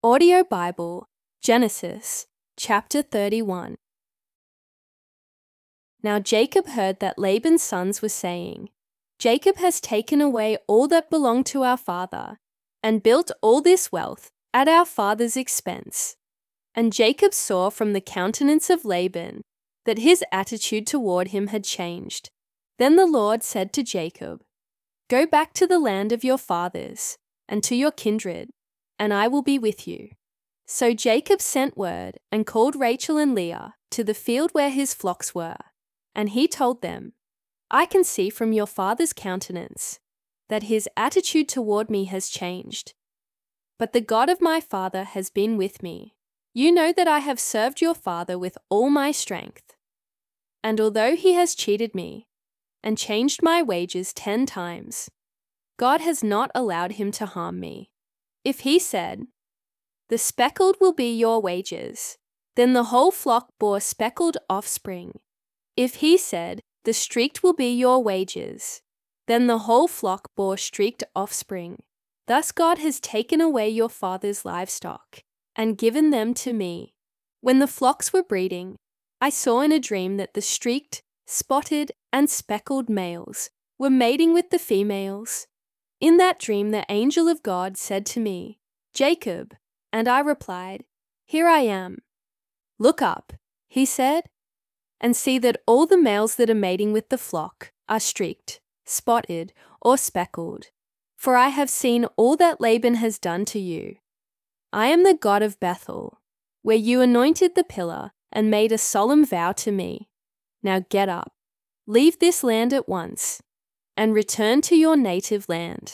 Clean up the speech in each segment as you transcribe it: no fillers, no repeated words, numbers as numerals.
Audio Bible, Genesis, chapter 31. Now Jacob heard that Laban's sons were saying, "Jacob has taken away all that belonged to our father, and built all this wealth at our father's expense." And Jacob saw from the countenance of Laban that his attitude toward him had changed. Then the Lord said to Jacob, "Go back to the land of your fathers, and to your kindred, and I will be with you." So Jacob sent word and called Rachel and Leah to the field where his flocks were. And he told them, "I can see from your father's countenance that his attitude toward me has changed. But the God of my father has been with me. You know that I have served your father with all my strength. And although he has cheated me and changed my wages 10 times, God has not allowed him to harm me. If he said, 'The speckled will be your wages,' then the whole flock bore speckled offspring. If he said, 'The streaked will be your wages,' then the whole flock bore streaked offspring. Thus God has taken away your father's livestock and given them to me. When the flocks were breeding, I saw in a dream that the streaked, spotted, and speckled males were mating with the females. In that dream the angel of God said to me, 'Jacob,' and I replied, 'Here I am.' 'Look up,' he said, 'and see that all the males that are mating with the flock are streaked, spotted, or speckled. For I have seen all that Laban has done to you. I am the God of Bethel, where you anointed the pillar and made a solemn vow to me. Now get up, leave this land at once, and return to your native land.'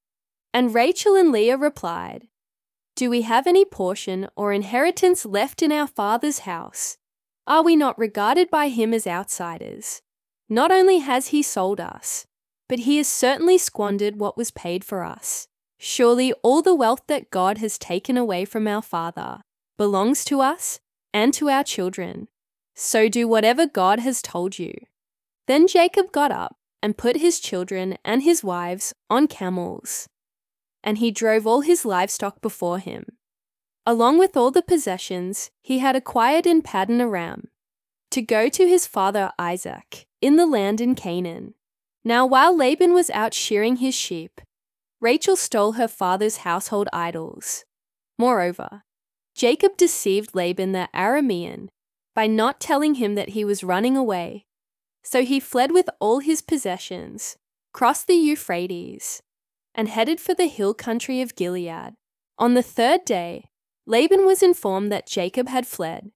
And Rachel and Leah replied, 'Do we have any portion or inheritance left in our father's house? Are we not regarded by him as outsiders? Not only has he sold us, but he has certainly squandered what was paid for us. Surely all the wealth that God has taken away from our father belongs to us and to our children. So do whatever God has told you.' Then Jacob got up and put his children and his wives on camels, and he drove all his livestock before him, along with all the possessions he had acquired in Paddan Aram, to go to his father Isaac in the land in Canaan. Now while Laban was out shearing his sheep, Rachel stole her father's household idols. Moreover, Jacob deceived Laban the Aramean by not telling him that he was running away. So he fled with all his possessions, crossed the Euphrates, and headed for the hill country of Gilead. On the 3rd day, Laban was informed that Jacob had fled.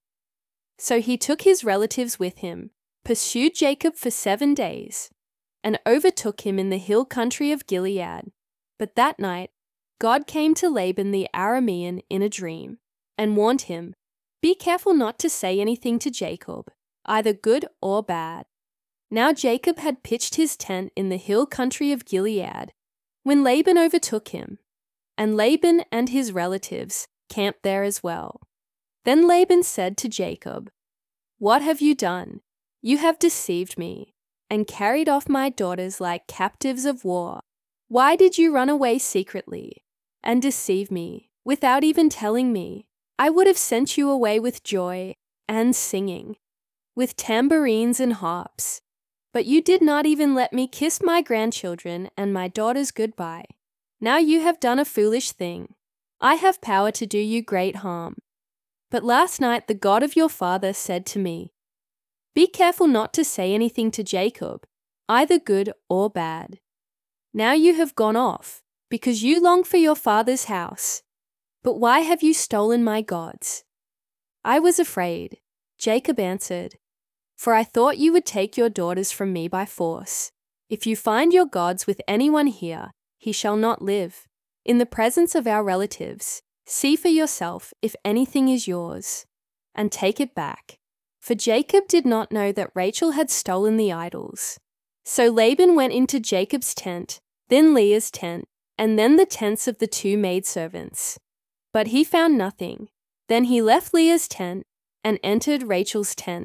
So he took his relatives with him, pursued Jacob for 7 days, and overtook him in the hill country of Gilead. But that night, God came to Laban the Aramean in a dream, and warned him, 'Be careful not to say anything to Jacob, either good or bad.' Now Jacob had pitched his tent in the hill country of Gilead when Laban overtook him, and Laban and his relatives camped there as well. Then Laban said to Jacob, 'What have you done? You have deceived me, and carried off my daughters like captives of war. Why did you run away secretly and deceive me without even telling me? I would have sent you away with joy and singing, with tambourines and harps. But you did not even let me kiss my grandchildren and my daughters goodbye. Now you have done a foolish thing. I have power to do you great harm. But last night the God of your father said to me, "Be careful not to say anything to Jacob, either good or bad." Now you have gone off, because you long for your father's house. But why have you stolen my gods?' I was afraid," Jacob answered, "for I thought you would take your daughters from me by force. If you find your gods with anyone here, he shall not live. In the presence of our relatives, see for yourself if anything is yours, and take it back." For Jacob did not know that Rachel had stolen the idols. So Laban went into Jacob's tent, then Leah's tent, and then the tents of the 2 maidservants. But he found nothing. Then he left Leah's tent and entered Rachel's tent.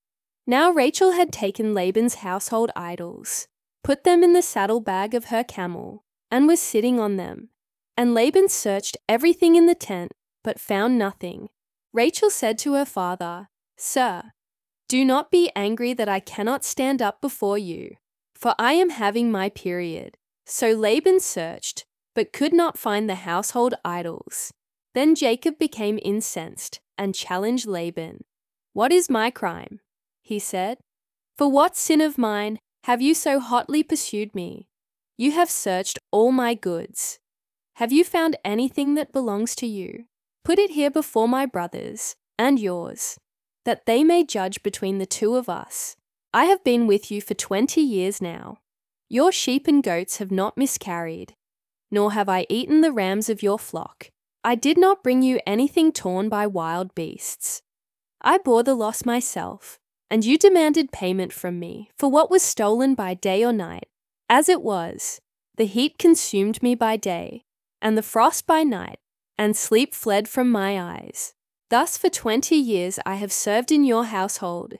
Now Rachel had taken Laban's household idols, put them in the saddlebag of her camel, and was sitting on them. And Laban searched everything in the tent, but found nothing. Rachel said to her father, "Sir, do not be angry that I cannot stand up before you, for I am having my period." So Laban searched, but could not find the household idols. Then Jacob became incensed and challenged Laban. "What is my crime?" he said. "For what sin of mine have you so hotly pursued me? You have searched all my goods. Have you found anything that belongs to you? Put it here before my brothers and yours, that they may judge between the two of us. I have been with you for 20 years now. Your sheep and goats have not miscarried, nor have I eaten the rams of your flock. I did not bring you anything torn by wild beasts. I bore the loss myself, and you demanded payment from me for what was stolen by day or night. As it was, the heat consumed me by day, and the frost by night, and sleep fled from my eyes. Thus for 20 years I have served in your household,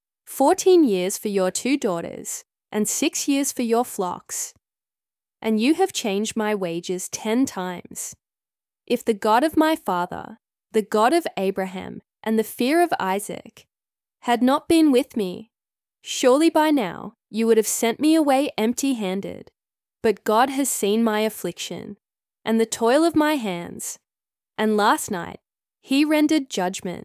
14 years for your 2 daughters, and 6 years for your flocks. And you have changed my wages 10 times. If the God of my father, the God of Abraham, and the fear of Isaac, had not been with me, surely by now you would have sent me away empty-handed. But God has seen my affliction, and the toil of my hands, and last night he rendered judgment."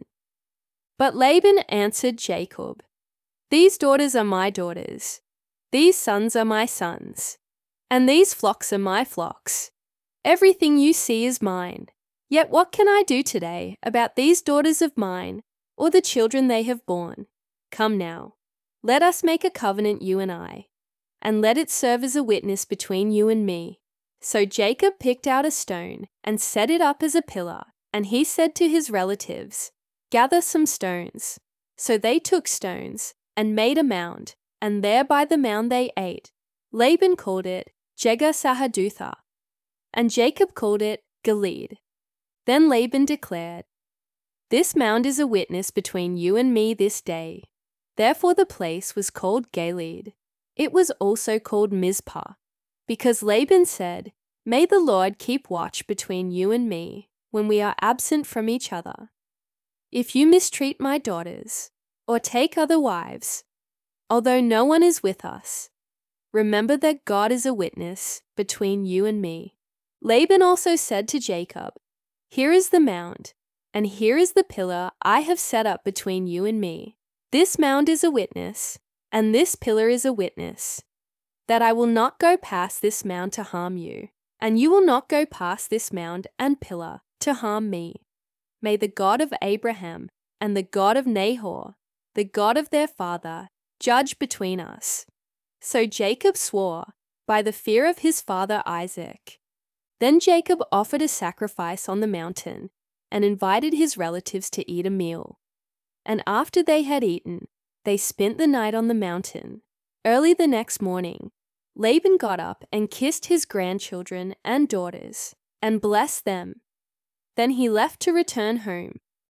But Laban answered Jacob, "These daughters are my daughters, these sons are my sons, and these flocks are my flocks. Everything you see is mine. Yet what can I do today about these daughters of mine, or the children they have borne? Come now, let us make a covenant, you and I, and let it serve as a witness between you and me." So Jacob picked out a stone and set it up as a pillar, and he said to his relatives, "Gather some stones." So they took stones and made a mound, and there by the mound they ate. Laban called it Jegar-sahadutha, and Jacob called it Gilead. Then Laban declared, "This mound is a witness between you and me this day." Therefore the place was called Gilead. It was also called Mizpah, because Laban said, "May the Lord keep watch between you and me when we are absent from each other. If you mistreat my daughters, or take other wives, although no one is with us, remember that God is a witness between you and me." Laban also said to Jacob, "Here is the mound, and here is the pillar I have set up between you and me. This mound is a witness, and this pillar is a witness, that I will not go past this mound to harm you, and you will not go past this mound and pillar to harm me. May the God of Abraham and the God of Nahor, the God of their father, judge between us." So Jacob swore by the fear of his father Isaac. Then Jacob offered a sacrifice on the mountain and invited his relatives to eat a meal. And after they had eaten, they spent the night on the mountain. Early the next morning, Laban got up and kissed his grandchildren and daughters and blessed them. Then he left to return home.